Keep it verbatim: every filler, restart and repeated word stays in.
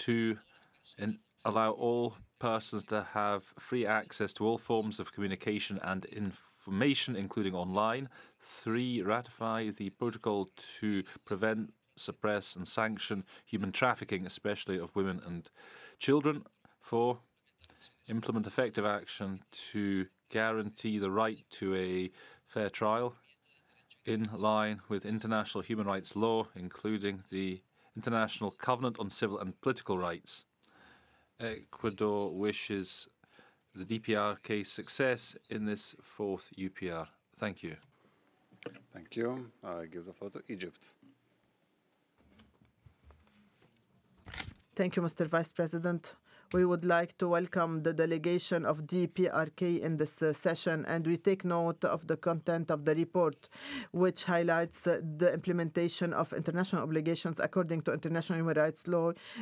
to in, allow all persons to have free access to all forms of communication and information, including online. Three, ratify the protocol to prevent, suppress, and sanction human trafficking, especially of women and children. Four, implement effective action to guarantee the right to a fair trial in line with international human rights law, including the International Covenant on Civil and Political Rights. Ecuador wishes the D P R K success in this fourth U P R. Thank you. Thank you. I give the floor to Egypt. Thank you, Mister Vice President. We would like to welcome the delegation of D P R K in this uh, session, and we take note of the content of the report, which highlights uh, the implementation of international obligations according to international human rights law